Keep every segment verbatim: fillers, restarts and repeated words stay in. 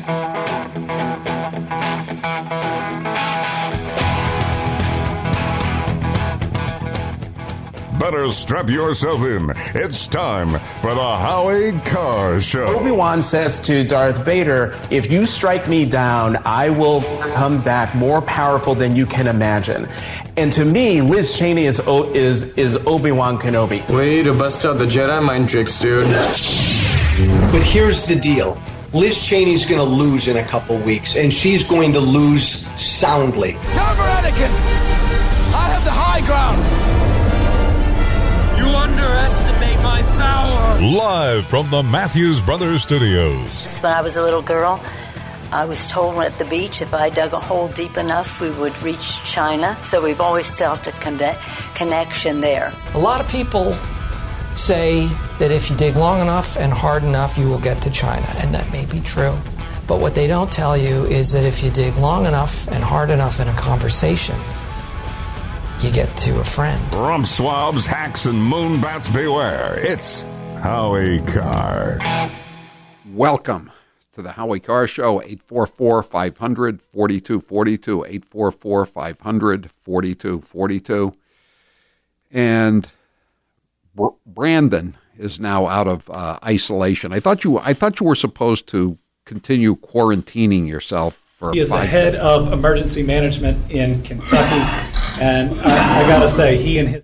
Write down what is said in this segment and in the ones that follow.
Better strap yourself in. It's time for the Howie Carr Show. Obi-Wan says to Darth Vader, if you strike me down, I will come back more powerful than you can imagine. And to me, Liz Cheney is o- is is Obi-Wan Kenobi. Way to bust out the Jedi mind tricks, dude. But here's the deal. Liz Cheney's going to lose in a couple weeks, and she's going to lose soundly. Time for Anakin. I have the high ground. You underestimate my power. Live from the Matthews Brothers Studios. When I was a little girl, I was told at the beach if I dug a hole deep enough, we would reach China. So we've always felt a con- connection there. A lot of people say that if you dig long enough and hard enough, you will get to China, and that may be true. But what they don't tell you is that if you dig long enough and hard enough in a conversation, you get to a friend. Rump swabs, hacks, and moonbats beware. It's Howie Carr. Welcome to the Howie Carr Show, eight four four, five hundred, forty-two forty-two, eight four four, five hundred, forty-two forty-two. And Br- Brandon is now out of uh, isolation. I thought you I thought you were supposed to continue quarantining yourself for He is the five head days. of emergency management in Kentucky, and I, I got to say, he and his...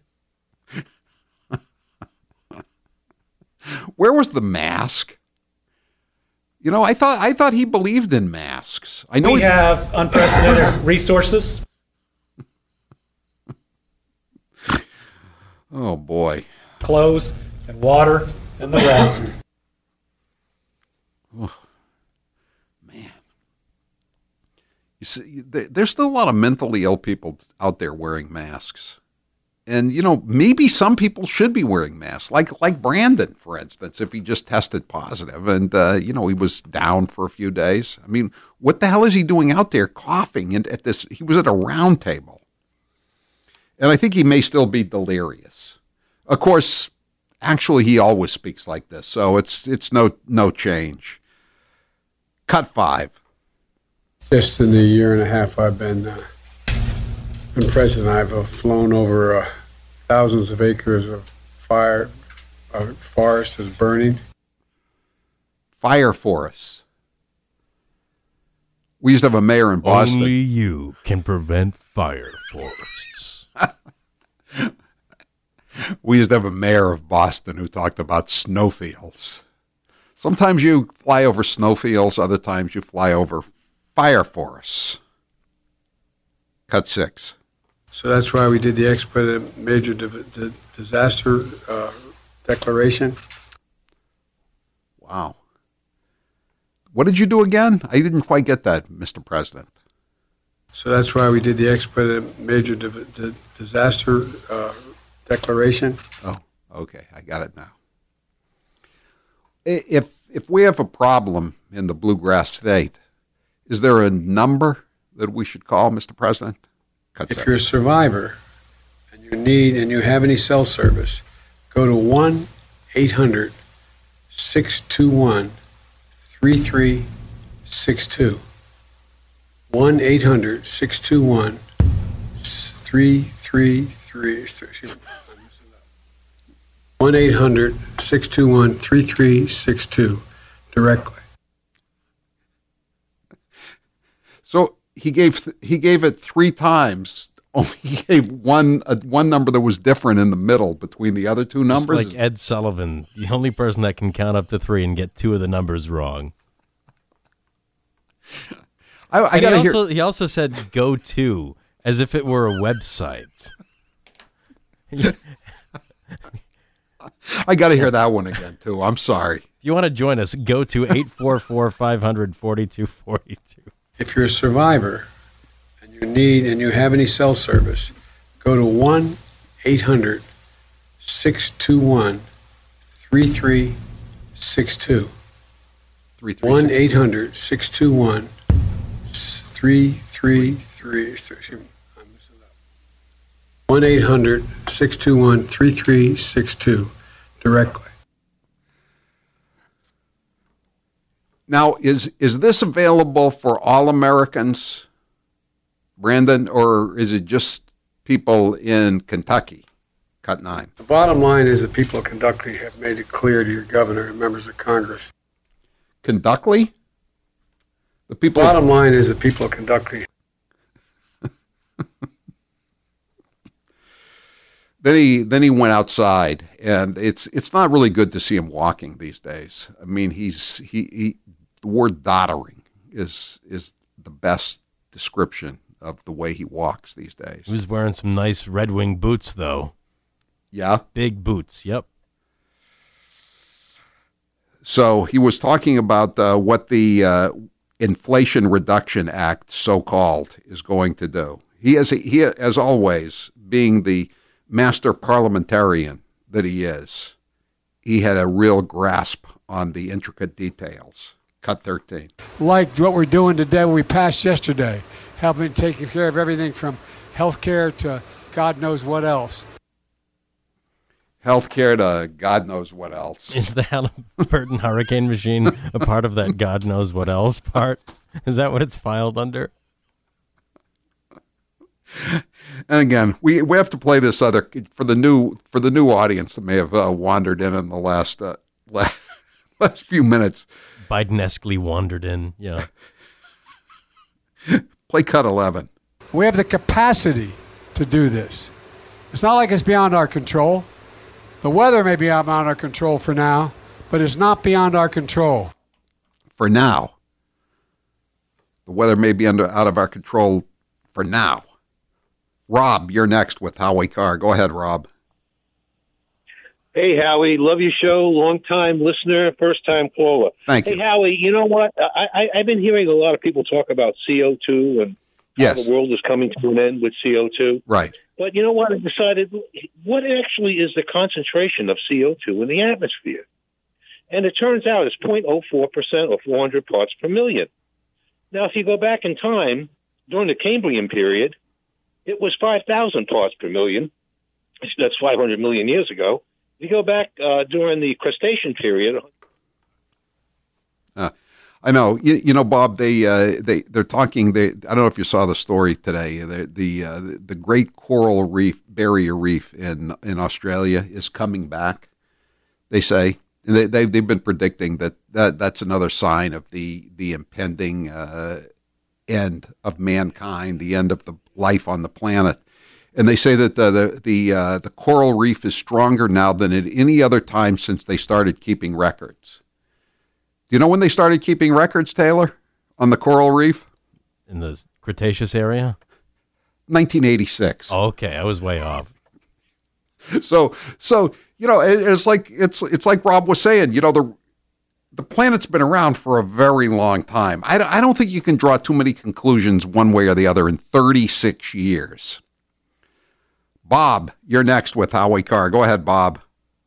Where was the mask? You know, I thought I thought he believed in masks. I know We he, have unprecedented resources. Oh boy. Clothes and water and the rest. Oh, man. You see, there's still a lot of mentally ill people out there wearing masks. And, you know, maybe some people should be wearing masks, like like Brandon, for instance, if he just tested positive and, uh, you know, he was down for a few days. I mean, what the hell is he doing out there coughing and at this? He was at a round table. And I think he may still be delirious. Of course, actually, he always speaks like this, so it's it's no no change. Cut five. Just in the year and a half I've been uh, been president, I've uh, flown over uh, thousands of acres of fire, uh, forest is burning. Fire forests. We used to have a mayor in Boston. Only you can prevent fire forests. We used to have a mayor of Boston who talked about snowfields. Sometimes you fly over snowfields, other times you fly over fire forests. Cut six. So that's why we did the expedited major di- di- disaster uh, declaration. Wow. What did you do again? I didn't quite get that, Mister President. So that's why we did the expedited major di- di- disaster uh, declaration. Oh, okay. I got it now. If if we have a problem in the bluegrass state, is there a number that we should call, Mister President? Cut If that. you're a survivor and you need and you have any cell service, go to one eight hundred, six two one, three three six two. one eight hundred, six two one, three three three. one eight hundred, six two one, three three six two directly. So he gave he gave it three times. Only he gave one uh, one number that was different in the middle between the other two numbers. Just like Ed Sullivan, the only person that can count up to three and get two of the numbers wrong. I, I got to hear. Also, he also said "go to" as if it were a website. I got to hear that one again too. I'm sorry. If you want to join us, go to eight four four, five hundred, forty-two forty-two. If you're a survivor and you need and you have any cell service, go to one eight hundred, six two one, three three six two. one eight hundred, six two one, three three three. one eight hundred, six two one, three three six two directly. Now, is is this available for all Americans, Brandon, or is it just people in Kentucky? Cut nine. The bottom line is that people of Kentucky have made it clear to your governor and members of Congress. Kentucky? The people. The bottom line is that people of Kentucky. Then he then he went outside, and it's it's not really good to see him walking these days. I mean, he's he, he the word doddering is is the best description of the way he walks these days. He was wearing some nice Red Wing boots, though. Yeah, big boots. Yep. So he was talking about uh, what the uh, Inflation Reduction Act, so-called, is going to do. He has he as always, being the master parliamentarian that he is, he had a real grasp on the intricate details. Cut thirteen. Like what we're doing today, we passed yesterday, helping take care of everything from health care to God knows what else. Health care to God knows what else. Is the Halliburton hurricane machine a part of that God knows what else part? Is that what it's filed under? And again, we we have to play this other for the new for the new audience that may have uh, wandered in in the last uh, last, last few minutes. Biden-esquely wandered in, yeah. Play cut eleven. We have the capacity to do this. It's not like it's beyond our control. The weather may be beyond our control for now, but it's not beyond our control. For now. The weather may be under out of our control for now. Rob, you're next with Howie Carr. Go ahead, Rob. Hey, Howie. Love your show. Long-time listener, first-time caller. Thank hey, you. Hey, Howie, you know what? I, I, I've been hearing a lot of people talk about C O two and yes. how the world is coming to an end with C O two. Right. But you know what? I decided, what actually is the concentration of C O two in the atmosphere? And it turns out it's zero point zero four percent or four hundred parts per million. Now, if you go back in time, during the Cambrian period, it was five thousand parts per million. That's five hundred million years ago. If you go back uh, during the Cretaceous period. Uh, I know. You, you know, Bob, they, uh, they, they're talking, they, I don't know if you saw the story today, the the, uh, the Great Coral Reef, Barrier Reef in, in Australia is coming back, they say. And they, they, they've been predicting that, that that's another sign of the, the impending uh, end of mankind, the end of the life on the planet. And they say that uh, the the uh, the coral reef is stronger now than at any other time since they started keeping records. Do you know when they started keeping records, Taylor, on the coral reef? In the Cretaceous area? nineteen eighty-six. Oh, okay, I was way off. So, so you know, it, it's like it's it's like Rob was saying. You know, the the planet's been around for a very long time. I, I don't think you can draw too many conclusions one way or the other in thirty-six years. Bob, you're next with Howie Carr. Go ahead, Bob.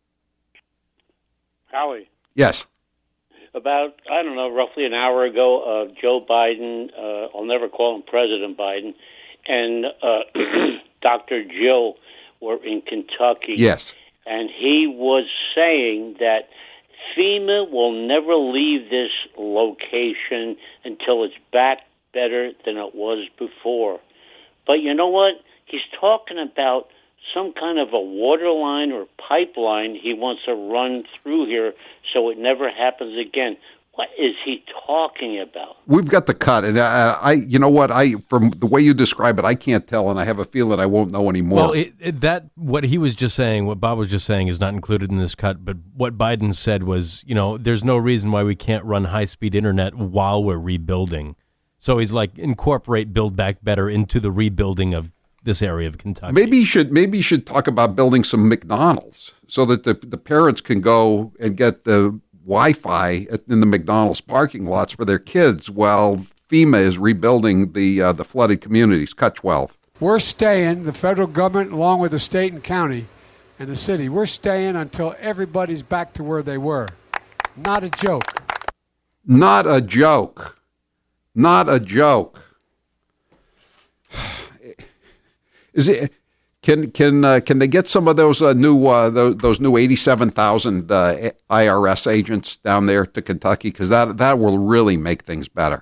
Howie. Yes. About, I don't know, roughly an hour ago, uh, Joe Biden, uh, I'll never call him President Biden, and uh, Doctor Jill were in Kentucky. Yes. And he was saying that FEMA will never leave this location until it's back better than it was before. But you know what? He's talking about some kind of a water line or pipeline he wants to run through here so it never happens again. What is he talking about? We've got the cut, and I, I, you know what? I, from the way you describe it, I can't tell, and I have a feeling I won't know anymore. Well, it, it, that what he was just saying, what Bob was just saying, is not included in this cut. But what Biden said was, you know, there's no reason why we can't run high-speed internet while we're rebuilding. So he's like, incorporate Build Back Better into the rebuilding of this area of Kentucky. Maybe you should maybe you should talk about building some McDonald's so that the the parents can go and get the Wi-Fi in the McDonald's parking lots for their kids while FEMA is rebuilding the uh, the flooded communities. Cut twelve. We're staying, the federal government, along with the state and county and the city, we're staying until everybody's back to where they were. Not a joke. Not a joke. Not a joke. Is it? Can can uh, can they get some of those uh, new uh, those, those new eighty-seven thousand uh, I R S agents down there to Kentucky? Because that that will really make things better.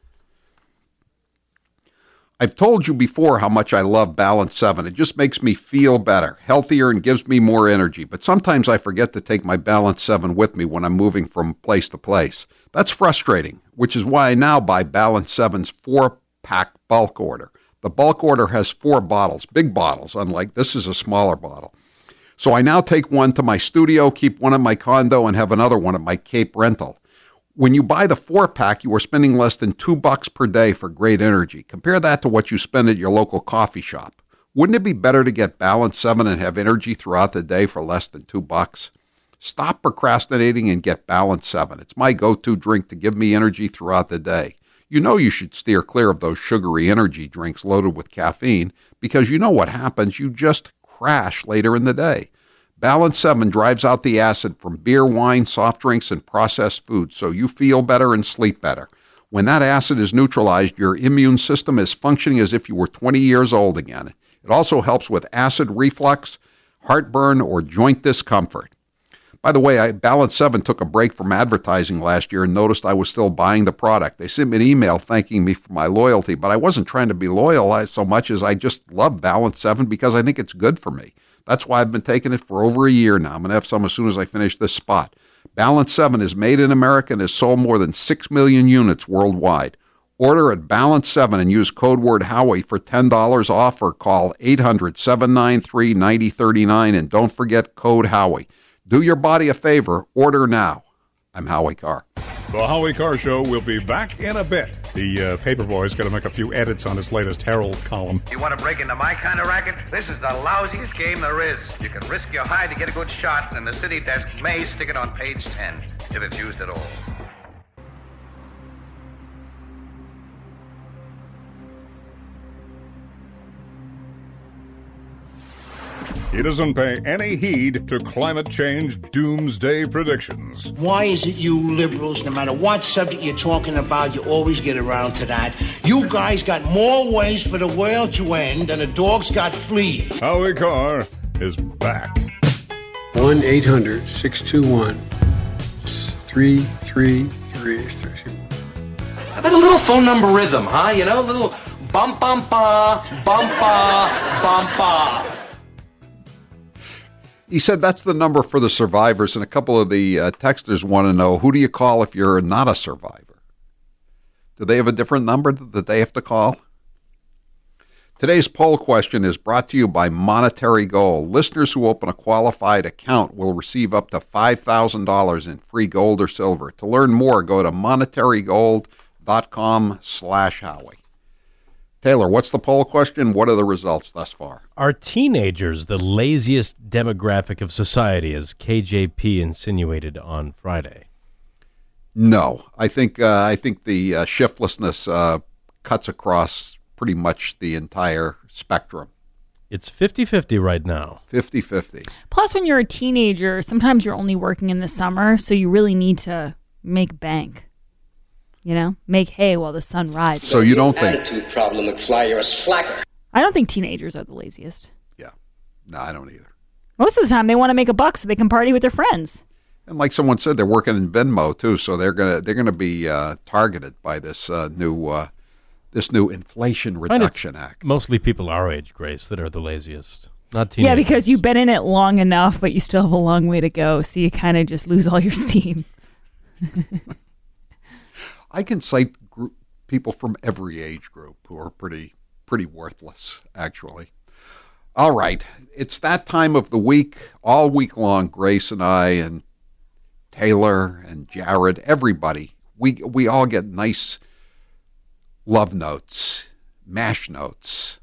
I've told you before how much I love Balance seven. It just makes me feel better, healthier, and gives me more energy. But sometimes I forget to take my Balance seven with me when I'm moving from place to place. That's frustrating, which is why I now buy Balance seven's four-pack bulk order. The bulk order has four bottles, big bottles, unlike this is a smaller bottle. So I now take one to my studio, keep one at my condo, and have another one at my Cape rental. When you buy the four-pack, you are spending less than two bucks per day for great energy. Compare that to what you spend at your local coffee shop. Wouldn't it be better to get Balance seven and have energy throughout the day for less than two bucks? Stop procrastinating and get Balance seven. It's my go-to drink to give me energy throughout the day. You know you should steer clear of those sugary energy drinks loaded with caffeine because you know what happens. You just crash later in the day. Balance seven drives out the acid from beer, wine, soft drinks, and processed foods so you feel better and sleep better. When that acid is neutralized, your immune system is functioning as if you were twenty years old again. It also helps with acid reflux, heartburn, or joint discomfort. By the way, I, Balance seven took a break from advertising last year and noticed I was still buying the product. They sent me an email thanking me for my loyalty, but I wasn't trying to be loyal so much as I just love Balance seven because I think it's good for me. That's why I've been taking it for over a year now. I'm going to have some as soon as I finish this spot. Balance seven is made in America and has sold more than six million units worldwide. Order at Balance seven and use code word Howie for ten dollars off or call eight hundred, seven nine three, nine zero three nine and don't forget code Howie. Do your body a favor. Order now. I'm Howie Carr. The Howie Carr Show will be back in a bit. The uh, Paperboy's got to make a few edits on his latest Herald column. You want to break into my kind of racket? This is the lousiest game there is. You can risk your hide to get a good shot, and the city desk may stick it on page ten, if it's used at all. He doesn't pay any heed to climate change doomsday predictions. Why is it you liberals, no matter what subject you're talking about, you always get around to that? You guys got more ways for the world to end than a dog's got fleas. Howie Carr is back. one eight hundred, six two one, three three three three. How about a little phone number rhythm, huh? You know, a little bum bum ba, bum ba, bum ba. He said that's the number for the survivors, and a couple of the uh, texters want to know, who do you call if you're not a survivor? Do they have a different number that they have to call? Today's poll question is brought to you by Monetary Gold. Listeners who open a qualified account will receive up to five thousand dollars in free gold or silver. To learn more, go to monetarygold.com slash Howie. Taylor, what's the poll question? What are the results thus far? Are teenagers the laziest demographic of society, as K J P insinuated on Friday? No. I think uh, I think the uh, shiftlessness uh, cuts across pretty much the entire spectrum. It's fifty-fifty right now. fifty-fifty. Plus, when you're a teenager, sometimes you're only working in the summer, so you really need to make bank. You know, make hay while the sun rises. So you don't think... Attitude problem, McFly. You're a slacker. I don't think teenagers are the laziest. Yeah. No, I don't either. Most of the time, they want to make a buck so they can party with their friends. And like someone said, they're working in Venmo too, so they're gonna they're gonna be uh, targeted by this uh, new uh, this new Inflation Reduction Act. Mostly people our age, Grace, that are the laziest. Not teenagers. Yeah, because you've been in it long enough, but you still have a long way to go, so you kind of just lose all your steam. I can cite group, people from every age group who are pretty pretty worthless, actually. All right, it's that time of the week, all week long. Grace and I and Taylor and Jared, everybody, we we all get nice love notes, mash notes,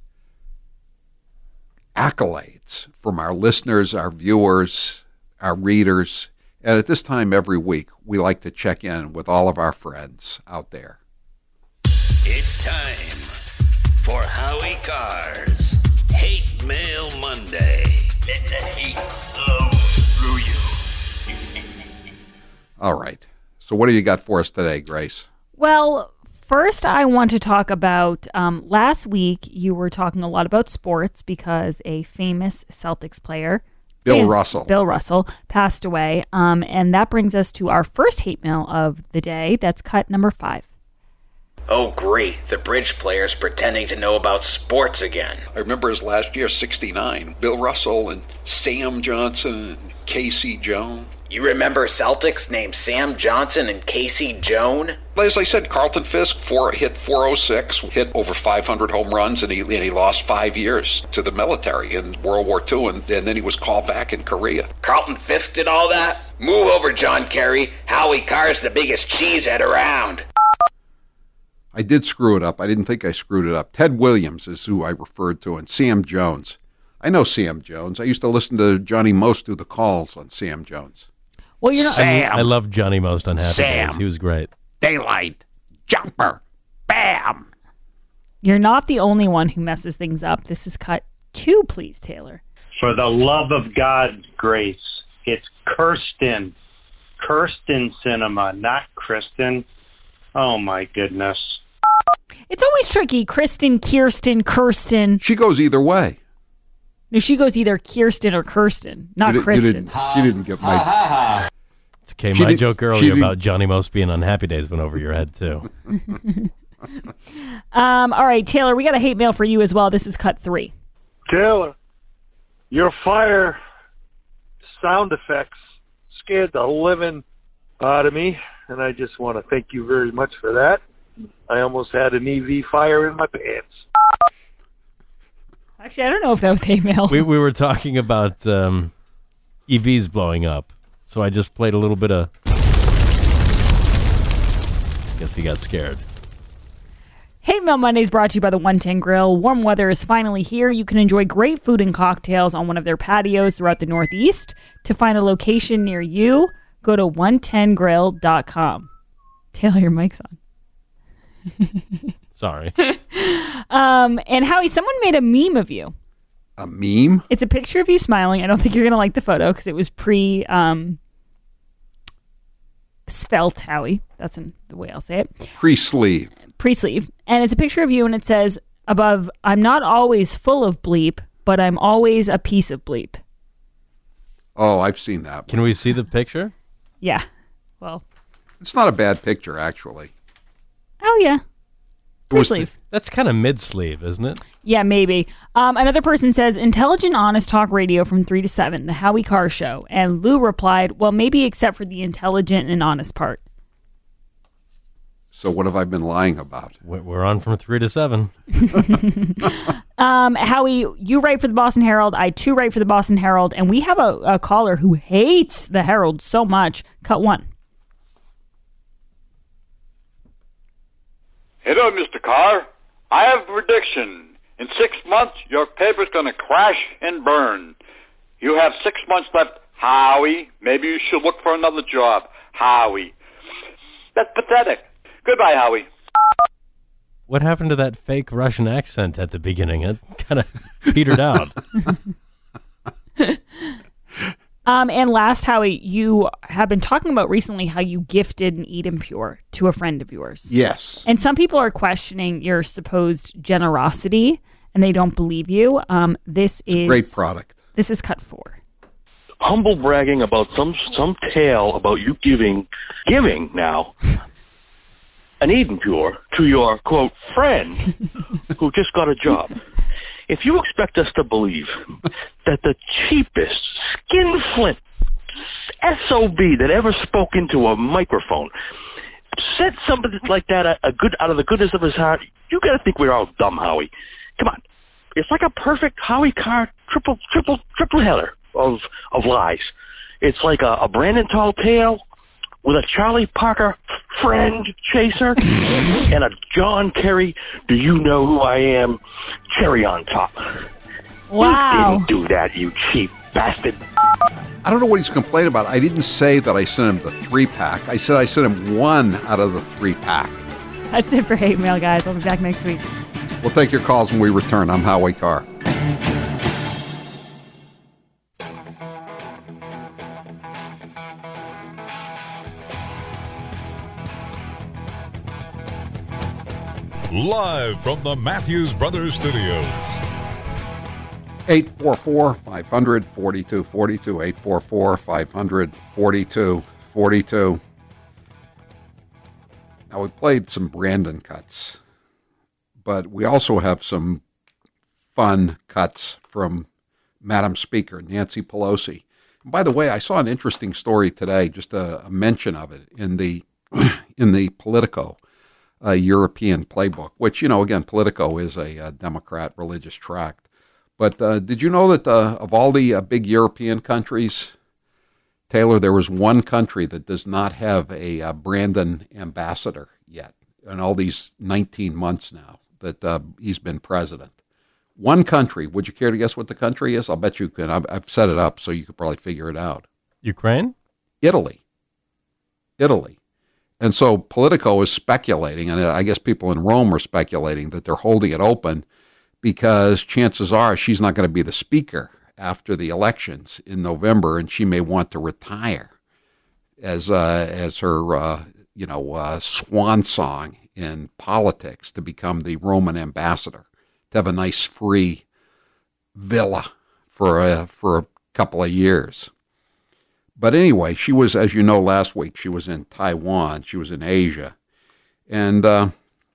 accolades from our listeners, our viewers, our readers. And at this time every week, we like to check in with all of our friends out there. It's time for Howie Carr's Hate Mail Monday. Let the hate flow through you. All right. So what do you got for us today, Grace? Well, first, I want to talk about um, last week. You were talking a lot about sports because a famous Celtics player, Bill famous Russell. Bill Russell, passed away. Um, and that brings us to our first hate mail of the day. That's cut number five. Oh, great. The bridge player's pretending to know about sports again. I remember his last year, sixty-nine. Bill Russell and Sam Johnson and Casey Jones. You remember Celtics named Sam Johnson and Casey Jones? As I said, Carlton Fisk four, hit four oh six, hit over five hundred home runs, and he, and he lost five years to the military in World War Two, and, and then he was called back in Korea. Carlton Fisk did all that? Move over, John Kerry. Howie Carr's the biggest cheesehead around. I did screw it up. I didn't think I screwed it up. Ted Williams is who I referred to, and Sam Jones. I know Sam Jones. I used to listen to Johnny Most do the calls on Sam Jones. Well, you're not. I, I love Johnny Most on Happy Sam. Days. He was great. Daylight. Jumper. Bam. You're not the only one who messes things up. This is cut two, please, Taylor. For the love of God, Grace, it's Kirsten. Kirsten Cinema, not Kristen. Oh, my goodness. It's always tricky. Kristen, Kirsten, Kirsten. She goes either way. No, she goes either Kirsten or Kirsten, not You did- Kristen. You didn't, you didn't get my... It's okay. She My did- joke she earlier did- about Johnny Most being on Happy Days went over your head, too. um, all right, Taylor, we got a hate mail for you as well. This is cut three. Taylor, your fire sound effects scared the living out of me, and I just want to thank you very much for that. I almost had an E V fire in my pants. Actually, I don't know if that was hate mail. we we were talking about um, E Vs blowing up, so I just played a little bit of. Guess he got scared. Hate Mail Monday is brought to you by the one ten Grill. Warm weather is finally here. You can enjoy great food and cocktails on one of their patios throughout the Northeast. To find a location near you, go to one ten grill dot com. Taylor, your mic's on. Sorry. Um, and Howie, someone made a meme of you. A meme? It's a picture of you smiling. I don't think you're going to like the photo because it was pre um, svelte, Howie. That's in the way I'll say it. Pre-sleeve. Pre-sleeve. And it's a picture of you, and it says above, I'm not always full of bleep, but I'm always a piece of bleep. Oh, I've seen that. Can we see the picture? Yeah. Well. It's not a bad picture, actually. Oh, yeah. Pre-sleeve. That's kind of mid-sleeve, isn't it? Yeah, maybe. Um, another person says, intelligent, honest talk radio from three to seven, the Howie Carr Show. And Lou replied, well, maybe except for the intelligent and honest part. So what have I been lying about? We're on from three to seven. um, Howie, you write for the Boston Herald. I, too, write for the Boston Herald. And we have a, a caller who hates the Herald so much. Cut one. Hello, Mister Carr. I have a prediction. In six months, your paper's going to crash and burn. You have six months left, Howie. Maybe you should look for another job, Howie. That's pathetic. Goodbye, Howie. What happened to that fake Russian accent at the beginning? It kind of petered out. Um, and last, Howie, you have been talking about recently how you gifted an Eden Pure to a friend of yours. Yes. And some people are questioning your supposed generosity, and they don't believe you. Um, this It's is a great product. This is cut four. Humble bragging about some some tale about you giving giving now an Eden Pure to your quote friend who just got a job. If you expect us to believe that the cheapest skinflint S O B that ever spoke into a microphone said something like that a, a good out of the goodness of his heart, you got to think we're all dumb, Howie. Come on, it's like a perfect Howie Carr triple triple triple header of of lies. It's like a, a Brandon Tall tale with a Charlie Parker friend chaser and a John Kerry, do you know who I am, cherry on top. Wow. You didn't do that, you cheap bastard. I don't know what he's complaining about. I didn't say that I sent him the three-pack. I said I sent him one out of the three-pack. That's it for Hate Mail, guys. I'll be back next week. We'll take your calls when we return. I'm Howie Carr. live from the Matthews Brothers Studios. eight four four, five hundred, forty-two forty-two, eight four four, five hundred, forty-two forty-two. Now, we played some Brandon cuts, but we also have some fun cuts from Madam Speaker, Nancy Pelosi. And by the way, I saw an interesting story today, just a, a mention of it in the in the Politico uh, European playbook, which, you know, again, Politico is a, a Democrat religious tract. But uh, did you know that uh, of all the uh, big European countries, Taylor, there was one country that does not have a uh, Brandon ambassador yet in all these nineteen months now that uh, he's been president. One country. Would you care to guess what the country is? I'll bet you can. I've, I've set it up so you could probably figure it out. Ukraine? Italy. Italy. And so Politico is speculating, and I guess people in Rome are speculating that they're holding it open because chances are she's not going to be the speaker after the elections in November, and she may want to retire as uh, as her uh, you know uh, swan song in politics to become the Roman ambassador, to have a nice free villa for a, for a couple of years. But anyway, she was, as you know, last week she was in Taiwan. She was in Asia, and uh,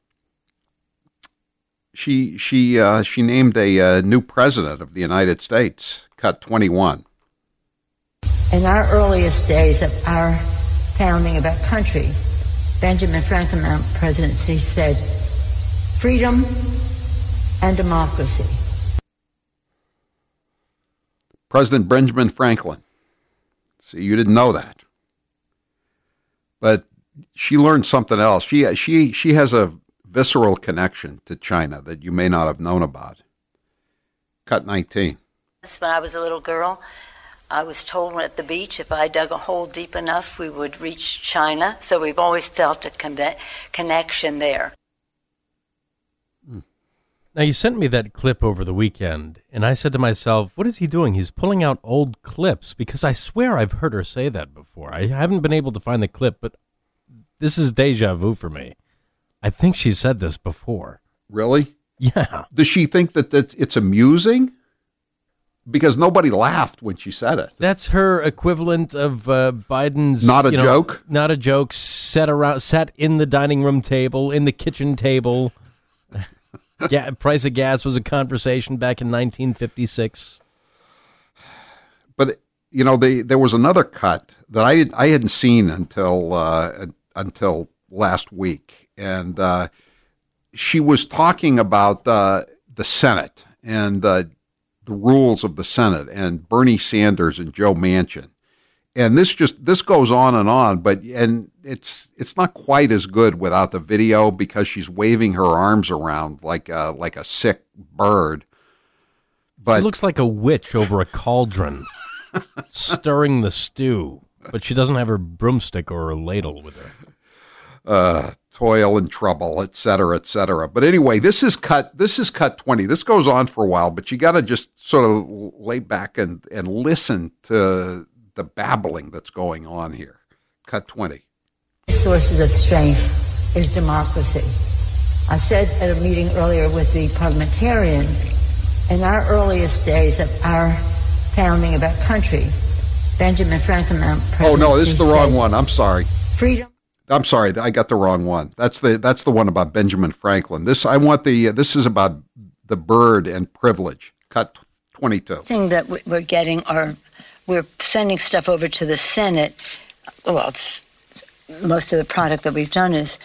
she she uh, she named a uh, new president of the United States. Cut twenty-one. In our earliest days of our founding of our country, Benjamin Franklin, our presidency, said, "Freedom and democracy." President Benjamin Franklin. See, you didn't know that. But she learned something else. She she she has a visceral connection to China that you may not have known about. Cut nineteen. When I was a little girl, I was told at the beach if I dug a hole deep enough, we would reach China. So we've always felt a con- connection there. Now, you sent me that clip over the weekend, and I said to myself, what is he doing? He's pulling out old clips, because I swear I've heard her say that before. I haven't been able to find the clip, but this is deja vu for me. I think she said this before. Really? Yeah. Does she think that that's, it's amusing? Because nobody laughed when she said it. That's her equivalent of uh, Biden's... Not a you know, joke? Not a joke. Sat around, sat in the dining room table, in the kitchen table. Yeah, price of gas was a conversation back in nineteen fifty-six. But, you know, they, there was another cut that I, I hadn't seen until uh, until last week. And uh, she was talking about uh, the Senate and uh, the rules of the Senate and Bernie Sanders and Joe Manchin. And this just this goes on and on, but and it's it's not quite as good without the video because she's waving her arms around like a, like a sick bird. But she looks like a witch over a cauldron, stirring the stew. But she doesn't have her broomstick or her ladle with her. Uh, toil and trouble, et cetera, et cetera. But anyway, this is cut. This is cut twenty. This goes on for a while, but you got to just sort of lay back and and listen to the babbling that's going on here. Cut twenty. Sources of strength is democracy. I said at a meeting earlier with the parliamentarians, in our earliest days of our founding of our country, Benjamin Franklin, our presidency, oh no, this is the wrong said, one. I'm sorry. Freedom. I'm sorry, I got the wrong one. That's the that's the one about Benjamin Franklin. This I want the this is about the bird and privilege. Cut twenty-two. Thing that we're getting are we're sending stuff over to the Senate. Well, it's, most of the product that we've done is,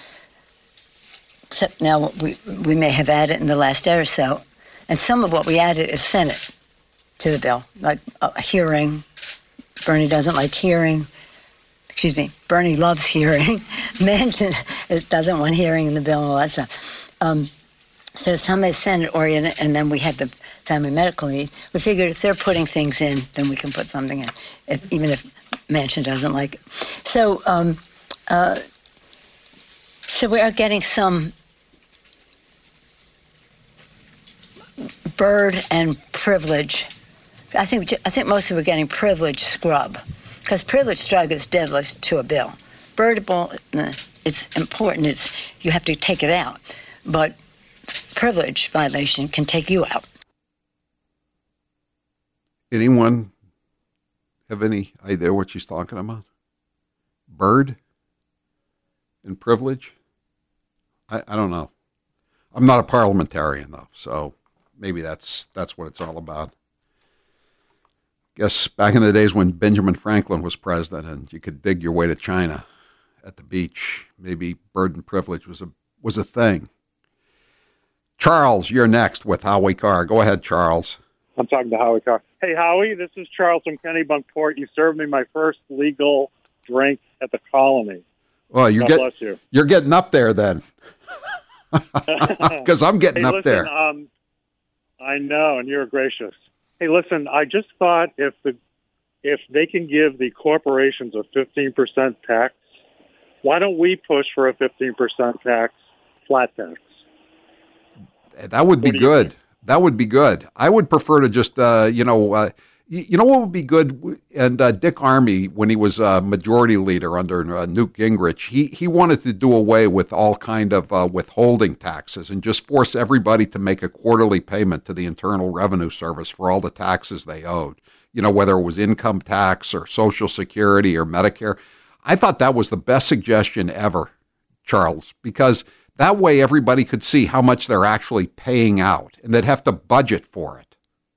except now we we may have added in the last day or so, and some of what we added is Senate to the bill, like a hearing. Bernie doesn't like hearing. Excuse me, Bernie loves hearing. Manchin doesn't want hearing in the bill and all that stuff. Um, so some is Senate-oriented, and then we had the family medical leave. We figured if they're putting things in, then we can put something in, if, even if Manchin doesn't like it. So, um, uh, so we are getting some bird and privilege. I think I think mostly we're getting privilege scrub. Because privilege strug is deadly to a bill. Birdable, it's important. It's you have to take it out. but privilege violation can take you out. Anyone have any idea what she's talking about? Bird and privilege? I, I don't know. I'm not a parliamentarian, though, so maybe that's that's what it's all about. Guess back in the days when Benjamin Franklin was president and you could dig your way to China at the beach, maybe bird and privilege was a was a thing. Charles, you're next with Howie Carr. Go ahead, Charles. I'm talking to Howie Carr. Hey, Howie, this is Charles from Kennebunkport. You served me my first legal drink at the Colony. Well, you God get, bless you. You're getting up there then. Because I'm getting hey, up listen, there. Um, I know, and you're gracious. Hey, listen, I just thought if the if they can give the corporations a fifteen percent tax, why don't we push for a fifteen percent tax, flat tax? That would be good. That would be good. I would prefer to just, uh, you know, uh, you, you know what would be good? And uh, Dick Armey, when he was uh, majority leader under uh, Newt Gingrich, he, he wanted to do away with all kind of uh, withholding taxes and just force everybody to make a quarterly payment to the Internal Revenue Service for all the taxes they owed, you know, whether it was income tax or Social Security or Medicare. I thought that was the best suggestion ever, Charles, because that way everybody could see how much they're actually paying out, and they'd have to budget for it.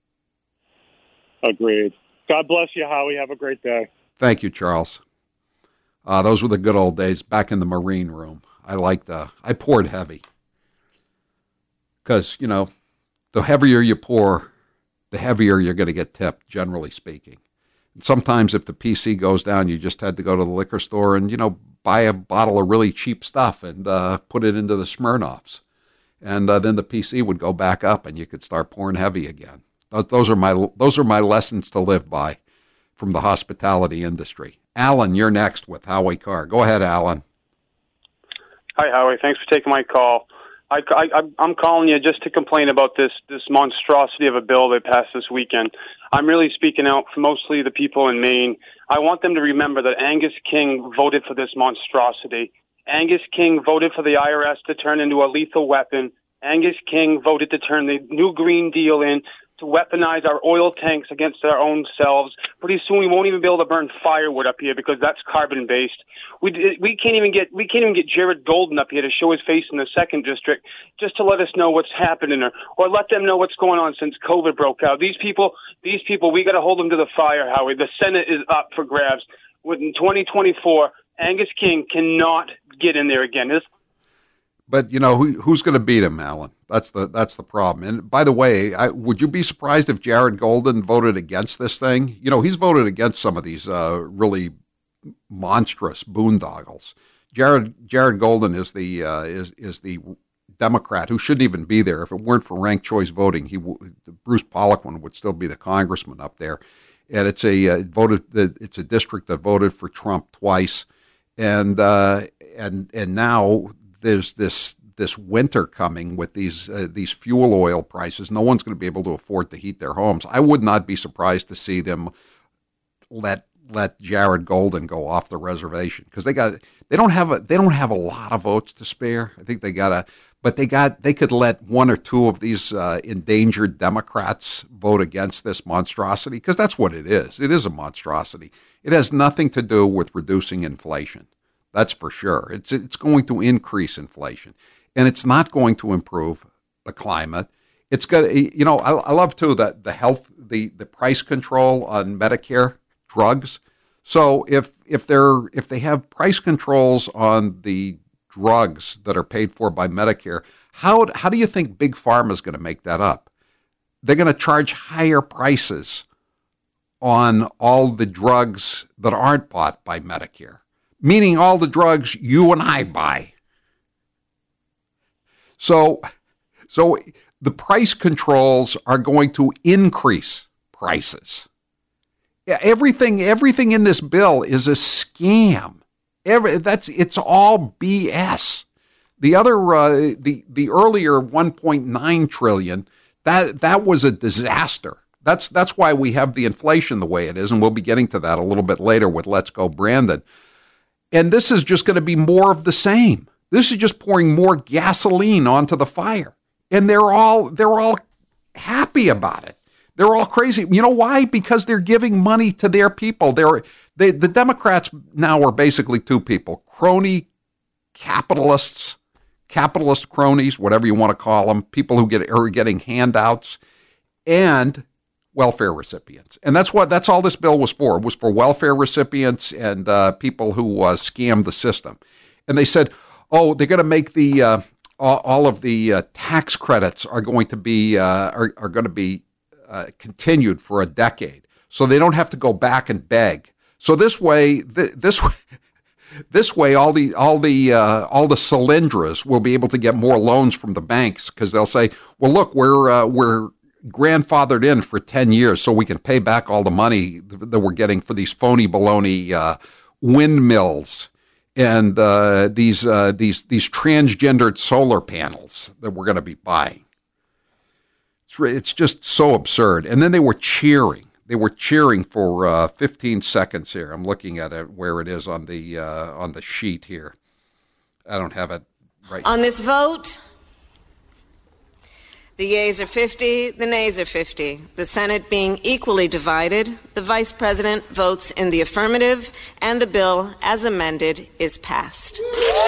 Agreed. God bless you, Howie. Have a great day. Thank you, Charles. Uh, those were the good old days back in the Marine room. I liked, uh, I poured heavy. Because, you know, the heavier you pour, the heavier you're going to get tipped, generally speaking. And sometimes if the P C goes down, you just had to go to the liquor store and, you know, buy a bottle of really cheap stuff and uh, put it into the Smirnoffs. And uh, then the P C would go back up and you could start pouring heavy again. Those, those are my those are my lessons to live by from the hospitality industry. Alan, you're next with Howie Carr. Go ahead, Alan. Hi, Howie. Thanks for taking my call. I, I, I'm calling you just to complain about this, this monstrosity of a bill they passed this weekend. I'm really speaking out for mostly the people in Maine. I want them to remember that Angus King voted for this monstrosity. Angus King voted for the I R S to turn into a lethal weapon. Angus King voted to turn the new Green Deal in to weaponize our oil tanks against our own selves. Pretty soon we won't even be able to burn firewood up here because that's carbon based. We we can't even get we can't even get Jared Golden up here to show his face in the second district just to let us know what's happening or or let them know what's going on since COVID broke out. These people these people we got to hold them to the fire, Howie. The Senate is up for grabs. In twenty twenty-four, Angus King cannot get in there again. This But, you know, who, who's going to beat him, Alan? That's the that's the problem. And by the way, I, would you be surprised if Jared Golden voted against this thing? You know, he's voted against some of these uh, really monstrous boondoggles. Jared Jared Golden is the uh, is is the Democrat who shouldn't even be there. If it weren't for ranked choice voting, he Bruce Poliquin would still be the congressman up there. And it's a uh, voted it's a district that voted for Trump twice, and uh, and and now there's this this winter coming with these uh, these fuel oil prices. No one's going to be able to afford to heat their homes. I would not be surprised to see them let let Jared Golden go off the reservation because they got they don't have a they don't have a lot of votes to spare. I think they got a but they got they could let one or two of these uh, endangered Democrats vote against this monstrosity because that's what it is. It is a monstrosity. It has nothing to do with reducing inflation. That's for sure. It's it's going to increase inflation, and it's not going to improve the climate. It's got you know I, I love too that the health the, the price control on Medicare drugs. So if if they're if they have price controls on the drugs that are paid for by Medicare, how how do you think Big Pharma is going to make that up? They're going to charge higher prices on all the drugs that aren't bought by Medicare. Meaning all the drugs you and I buy. So, so the price controls are going to increase prices. Yeah, everything, everything in this bill is a scam. Every, that's it's all B S. The other, uh, the the earlier one point nine trillion, that that was a disaster. That's that's why we have the inflation the way it is, and we'll be getting to that a little bit later with Let's Go Brandon. And this is just going to be more of the same. This is just pouring more gasoline onto the fire. And they're all they're all happy about it. They're all crazy. You know why? Because they're giving money to their people. They're they, the Democrats now are basically two people: crony capitalists, capitalist cronies, whatever you want to call them, people who get are getting handouts, and welfare recipients. And that's what that's all this bill was for. It was for welfare recipients and uh, people who uh, scammed the system. And they said, oh, they're going to make the uh, all, all of the uh, tax credits are going to be uh, are, are going to be uh, continued for a decade, so they don't have to go back and beg. So this way, th- this way. This way, all the all the uh, all the Solyndras will be able to get more loans from the banks because they'll say, "Well, look, we're uh, we're grandfathered in for ten years, so we can pay back all the money that we're getting for these phony baloney uh, windmills and uh, these uh, these these transgendered solar panels that we're going to be buying." It's it's just so absurd. And then they were cheering. They were cheering for uh, fifteen seconds here. I'm looking at it where it is on the uh, on the sheet here. I don't have it right. On this vote, the yeas are fifty, the nays are fifty. The Senate being equally divided, the Vice President votes in the affirmative, and the bill, as amended, is passed.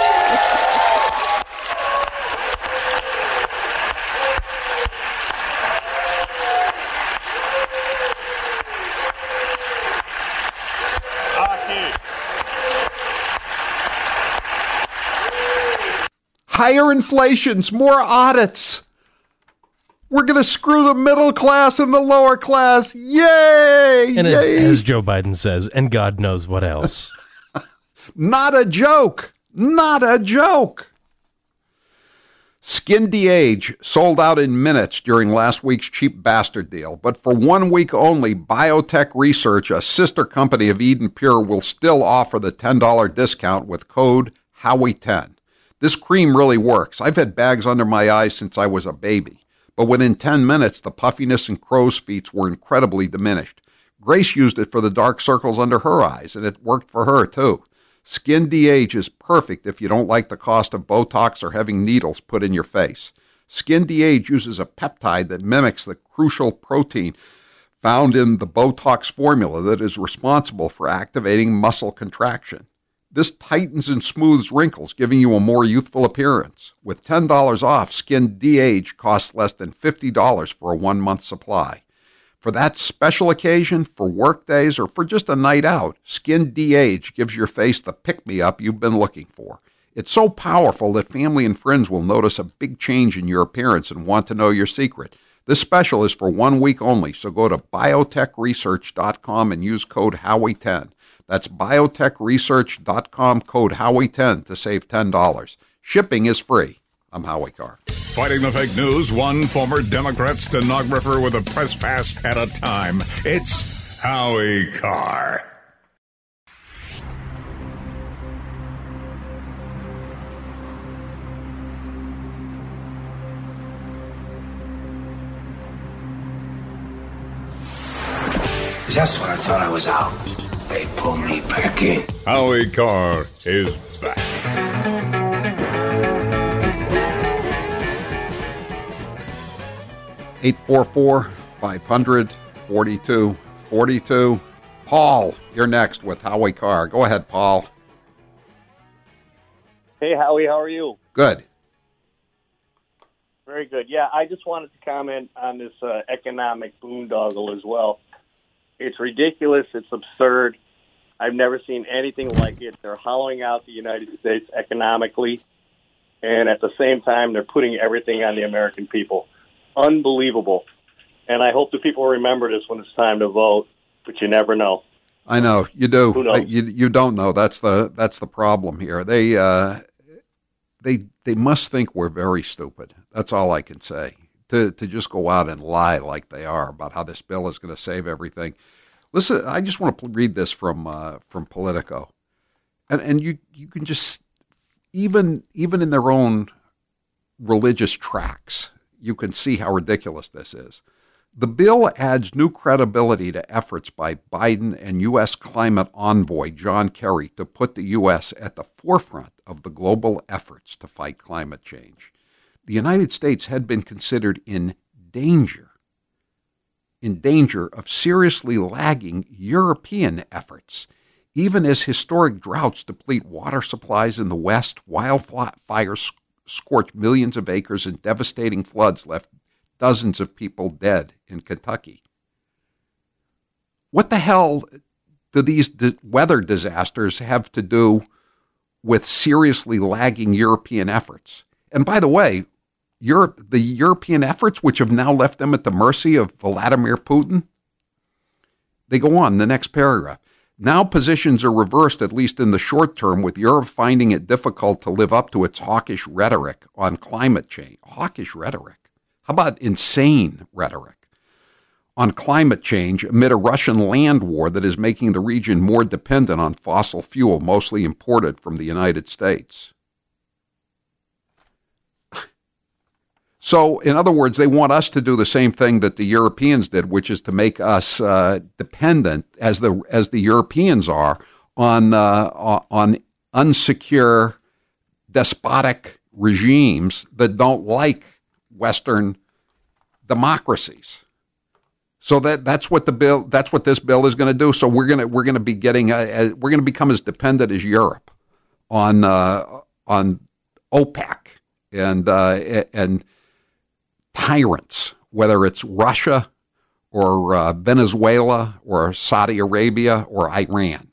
Higher inflations, more audits. We're going to screw the middle class and the lower class. Yay! And Yay. As, as Joe Biden says, and God knows what else. Not a joke. Not a joke. Skin de-age sold out in minutes during last week's cheap bastard deal. But for one week only, Biotech Research, a sister company of Eden Pure, will still offer the ten dollars discount with code Howie ten. This cream really works. I've had bags under my eyes since I was a baby. But within ten minutes, the puffiness and crow's feet were incredibly diminished. Grace used it for the dark circles under her eyes, and it worked for her, too. Skin de-age is perfect if you don't like the cost of Botox or having needles put in your face. Skin de-age uses a peptide that mimics the crucial protein found in the Botox formula that is responsible for activating muscle contraction. This tightens and smooths wrinkles, giving you a more youthful appearance. With ten dollars off, Skin de-age costs less than fifty dollars for a one-month supply. For that special occasion, for work days, or for just a night out, Skin de-age gives your face the pick-me-up you've been looking for. It's so powerful that family and friends will notice a big change in your appearance and want to know your secret. This special is for one week only, so go to biotech research dot com and use code Howie ten. That's biotech research dot com, code Howie ten to save ten dollars. Shipping is free. I'm Howie Carr. Fighting the fake news, one former Democrat stenographer with a press pass at a time. It's Howie Carr. Just when I thought I was out, they pulled me back in. Howie Carr is back. eight four four, five hundred, forty-two forty-two. Paul, you're next with Howie Carr. Go ahead, Paul. Hey, Howie, how are you? Good. Very good. Yeah, I just wanted to comment on this uh, economic boondoggle as well. It's ridiculous. It's absurd. I've never seen anything like it. They're hollowing out the United States economically, and at the same time, they're putting everything on the American people. Unbelievable. And I hope the people remember this when it's time to vote, but you never know. I know you do. Who knows? You you don't know. That's the that's the problem here. They uh, they they must think we're very stupid. That's all I can say. To to just go out and lie like they are about how this bill is going to save everything. Listen, I just want to read this from uh, from Politico, and and you you can just even even in their own religious tracts, you can see how ridiculous this is. The bill adds new credibility to efforts by Biden and U S climate envoy John Kerry to put the U S at the forefront of the global efforts to fight climate change. The United States had been considered in danger, in danger of seriously lagging European efforts, even as historic droughts deplete water supplies in the West, wildfires scorch millions of acres, and devastating floods left dozens of people dead in Kentucky. What the hell do these di- weather disasters have to do with seriously lagging European efforts? And by the way, Europe, the European efforts, which have now left them at the mercy of Vladimir Putin, they go on, the next paragraph. Now positions are reversed, at least in the short term, with Europe finding it difficult to live up to its hawkish rhetoric on climate change. Hawkish rhetoric? How about insane rhetoric on climate change amid a Russian land war that is making the region more dependent on fossil fuel, mostly imported from the United States? So, in other words, they want us to do the same thing that the Europeans did, which is to make us uh, dependent, as the as the Europeans are, on uh, on unsecure, despotic regimes that don't like Western democracies. So that that's what the bill that's what this bill is going to do. So we're gonna we're gonna be getting a, a, we're gonna become as dependent as Europe on uh, on OPEC and uh, and tyrants, whether it's Russia or uh, Venezuela or Saudi Arabia or Iran.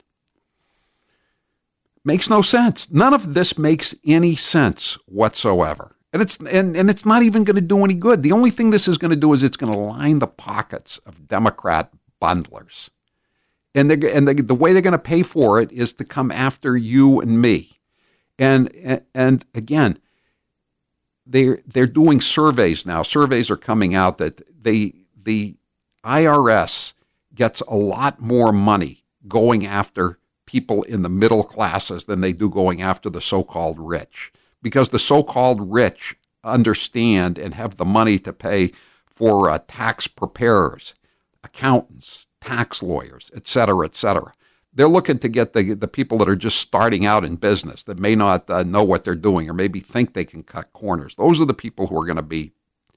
Makes no sense. None of this makes any sense whatsoever. And it's and, and it's not even going to do any good. The only thing this is going to do is it's going to line the pockets of Democrat bundlers. And, and the, the way they're going to pay for it is to come after you and me. And and, and again, they're, they're doing surveys now. Surveys are coming out that they the I R S gets a lot more money going after people in the middle classes than they do going after the so-called rich. Because the so-called rich understand and have the money to pay for uh, tax preparers, accountants, tax lawyers, et cetera, et cetera. They're looking to get the the people that are just starting out in business, that may not uh, know what they're doing or maybe think they can cut corners. Those are the people who are going to be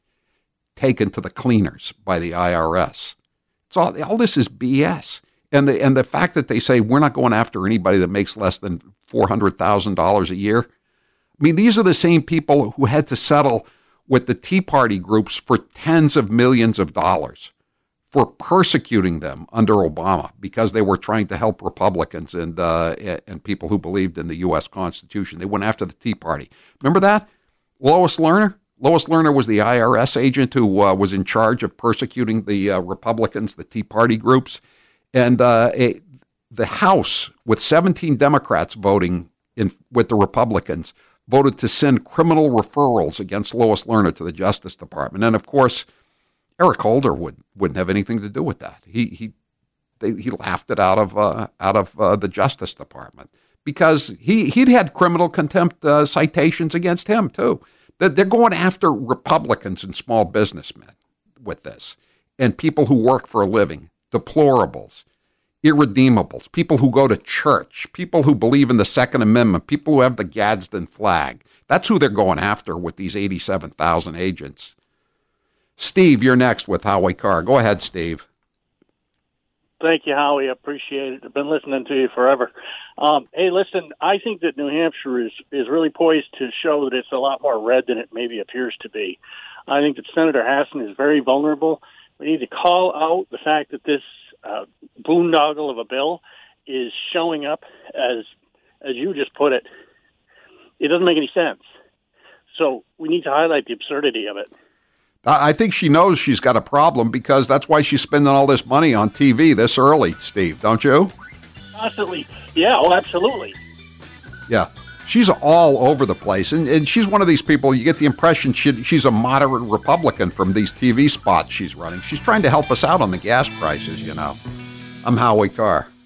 taken to the cleaners by the I R S. So all, all this is B S. And the, and the fact that they say we're not going after anybody that makes less than four hundred thousand dollars a year, I mean, these are the same people who had to settle with the Tea Party groups for tens of millions of dollars for persecuting them under Obama because they were trying to help Republicans and uh, and people who believed in the U S Constitution. They went after the Tea Party. Remember that? Lois Lerner? Lois Lerner was the I R S agent who uh, was in charge of persecuting the uh, Republicans, the Tea Party groups. And uh, a, the House, with seventeen Democrats voting in with the Republicans, voted to send criminal referrals against Lois Lerner to the Justice Department. And, of course, Eric Holder would, wouldn't have anything to do with that. He he they, he laughed it out of uh, out of uh, the Justice Department because he, he'd had criminal contempt uh, citations against him, too. They're, they're going after Republicans and small businessmen with this, and people who work for a living, deplorables, irredeemables, people who go to church, people who believe in the Second Amendment, people who have the Gadsden flag. That's who they're going after with these eighty-seven thousand agents. Steve, you're next with Howie Carr. Go ahead, Steve. Thank you, Howie. I appreciate it. I've been listening to you forever. Um, hey, listen, I think that New Hampshire is, is really poised to show that it's a lot more red than it maybe appears to be. I think that Senator Hassan is very vulnerable. We need to call out the fact that this uh, boondoggle of a bill is showing up as, as you just put it. It doesn't make any sense. So we need to highlight the absurdity of it. I think she knows she's got a problem because that's why she's spending all this money on T V this early, Steve, don't you? Constantly. Yeah, oh, absolutely. Yeah. She's all over the place. And, and she's one of these people, you get the impression she, she's a moderate Republican from these T V spots she's running. She's trying to help us out on the gas prices, you know. I'm Howie Carr.